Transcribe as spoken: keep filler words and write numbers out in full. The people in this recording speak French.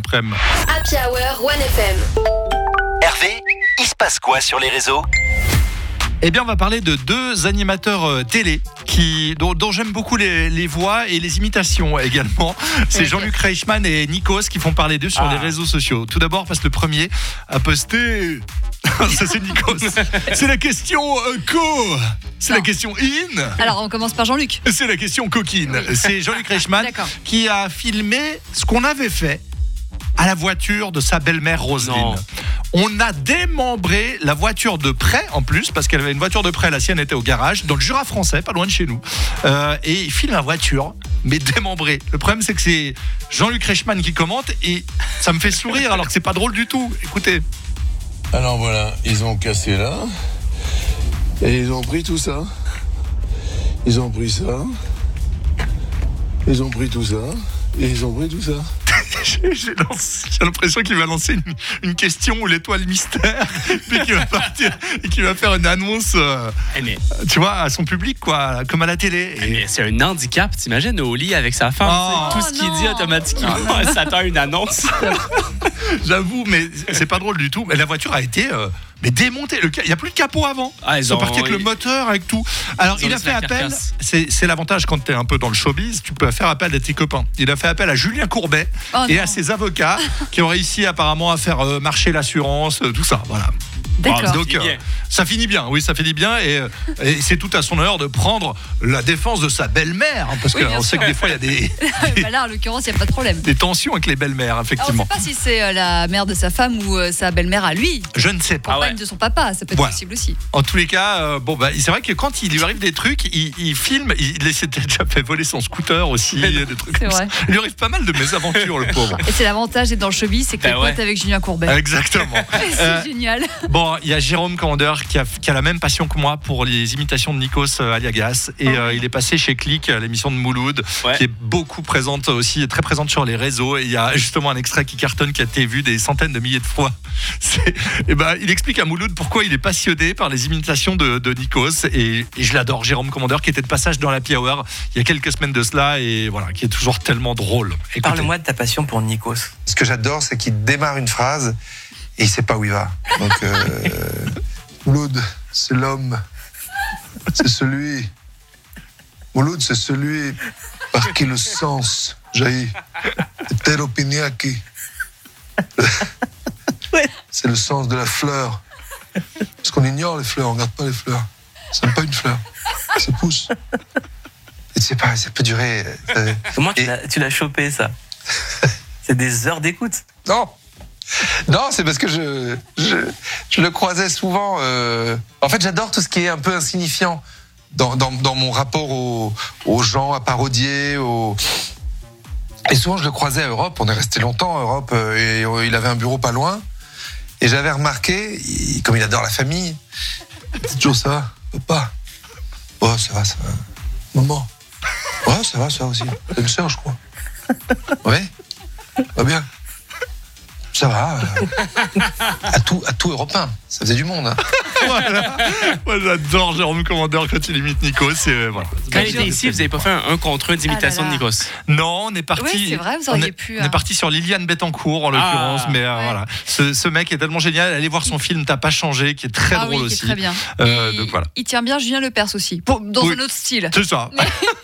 après-midi. Happy Hour One F M. Hervé, il se passe quoi sur les réseaux ? Eh bien, on va parler de deux animateurs euh, télé qui, dont, dont j'aime beaucoup les, les voix et les imitations également. C'est Jean-Luc Reichmann et Nikos qui font parler d'eux sur ah. les réseaux sociaux. Tout d'abord, parce que le premier a posté... Ça, c'est Nikos. C'est la question euh, co. C'est non. la question in. Alors, on commence par Jean-Luc. C'est la question coquine. Oui. C'est Jean-Luc Reichmann qui a filmé ce qu'on avait fait à la voiture de sa belle-mère Roselyne. Non. On a démembré la voiture de près, en plus, parce qu'elle avait une voiture de près, la sienne était au garage, dans le Jura français, pas loin de chez nous. Euh, et il filme la voiture, mais démembrée. Le problème, c'est que c'est Jean-Luc Reichmann qui commente, et ça me fait sourire, alors que c'est pas drôle du tout. Écoutez. Alors voilà, ils ont cassé là, et ils ont pris tout ça. Ils ont pris ça. Ils ont pris tout ça. Et ils ont pris tout ça. J'ai, j'ai, lancé, j'ai l'impression qu'il va lancer une, une question ou l'étoile mystère, puis qu'il va partir et qu'il va faire une annonce, euh, mais, tu vois, à son public, quoi, comme à la télé. Et... Mais c'est un handicap, t'imagines, au lit avec sa femme, oh, tout ce qu'il dit automatiquement, oh, ça attend une annonce. J'avoue, mais c'est pas drôle du tout. Mais la voiture a été euh, mais démontée. Il n'y a plus de capot avant. Ah, ils, ils sont ont, partis avec oui. le moteur, avec tout. Alors, il a fait appel. C'est, c'est l'avantage quand tu es un peu dans le showbiz, tu peux faire appel à tes copains. Il a fait appel à Julien Courbet oh, et non. à ses avocats qui ont réussi apparemment à faire euh, marcher l'assurance, euh, tout ça. Voilà. D'accord. Donc, euh, ça finit bien, oui, ça finit bien, et, et c'est tout à son honneur de prendre la défense de sa belle-mère, hein, parce oui, qu'on sait que des fois il y a des, des bah là, en l'occurrence, il n'y a pas de problème. Des tensions avec les belles-mères, effectivement. Alors, on ne sait pas si c'est euh, la mère de sa femme ou euh, sa belle-mère à lui. Je ne sais pas. Compagne ah ouais. de son papa, ça peut être voilà. possible aussi. En tous les cas, euh, bon bah, c'est vrai que quand il lui arrive des trucs, il, il filme. Il, il s'était déjà fait voler son scooter aussi, des trucs comme ça. Il lui arrive pas mal de mésaventures, le pauvre. Et c'est l'avantage d'être dans le showbiz, c'est que bah, ouais. pote avec Julien Courbet. Exactement. C'est euh, génial. Bon, il y a Jérôme qui a, qui a la même passion que moi pour les imitations de Nikos Aliagas, et euh, il est passé chez Click, l'émission de Mouloud, ouais. qui est beaucoup présente aussi, très présente sur les réseaux, et il y a justement un extrait qui cartonne, qui a été vu des centaines de milliers de fois. C'est, et ben, il explique à Mouloud pourquoi il est passionné par les imitations de, de Nikos, et, et je l'adore. Jérôme Commandeur, qui était de passage dans la Happy Hour il y a quelques semaines de cela, et voilà, qui est toujours tellement drôle. Écoutez. Parle-moi de ta passion pour Nikos. Ce que j'adore, c'est qu'il démarre une phrase et il sait pas où il va. Donc euh, Mouloud, c'est l'homme, c'est celui. Mouloud, c'est celui par qui le sens jaillit. Hétéropiniaki. C'est le sens de la fleur. Parce qu'on ignore les fleurs, on regarde pas les fleurs. C'est même pas une fleur, ça pousse. Et tu sais pas, ça peut durer. Euh, Comment tu, et... l'as, tu l'as chopé, ça? C'est des heures d'écoute. Non. Non, c'est parce que je, je, je le croisais souvent. Euh... En fait, j'adore tout ce qui est un peu insignifiant dans, dans, dans mon rapport aux, aux gens à parodier. Aux... Et souvent, je le croisais à Europe. On est resté longtemps à Europe, et il avait un bureau pas loin. Et j'avais remarqué, il, comme il adore la famille, c'est toujours ça, papa. Oh, ça va, ça va. Maman. Ouais, ça va, ça va aussi. T'as une sœur, je crois. Ouais. Va bien. Ça va, euh, à tout, à tout européen, ça faisait du monde. Hein. Voilà. Moi j'adore Jérôme Commandeur quand il imite Nikos. Et, voilà. Quand il était ici, vous n'avez pas fait un, un contre un d'imitation ah là là. de Nikos? Non, on est parti. Oui, c'est vrai, vous auriez on est, pu. On est parti sur Liliane Bettencourt en l'occurrence, ah, mais euh, ouais. voilà. Ce, ce mec est tellement génial. Allez voir son film T'as pas changé, qui est très ah drôle oui, aussi. Qui est très bien. Euh, il, donc, voilà. il tient bien Julien Lepers aussi, pour, dans oui, un autre style. C'est ça. Mais...